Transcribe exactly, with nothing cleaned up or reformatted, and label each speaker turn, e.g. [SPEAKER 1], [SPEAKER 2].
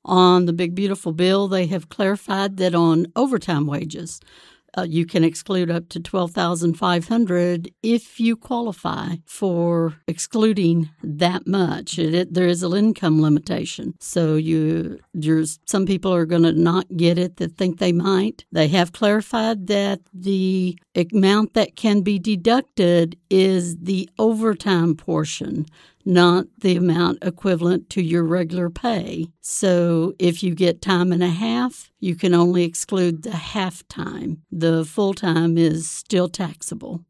[SPEAKER 1] On the Big Beautiful Bill, they have clarified that on overtime wages, Uh, you can exclude up to twelve thousand five hundred dollars if you qualify for excluding that much. It, it, there is an income limitation. So you, there's, some people are going to not get it that think they might. They have clarified that the amount that can be deducted is the overtime portion, not the amount equivalent to your regular pay. So if you get time and a half, you can only exclude the half time. The full time is still taxable.